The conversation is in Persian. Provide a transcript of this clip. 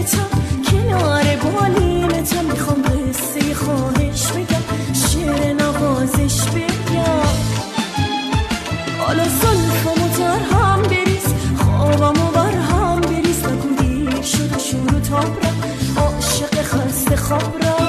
بالینتم کنار بالینتم میخوام قصه خواهش بگم شعر نوازش بگم حالا زلفمو تر هم بریز خوابمو بر هم بریز نگو دیر شد و شور و تاب را عاشق خسته خواب را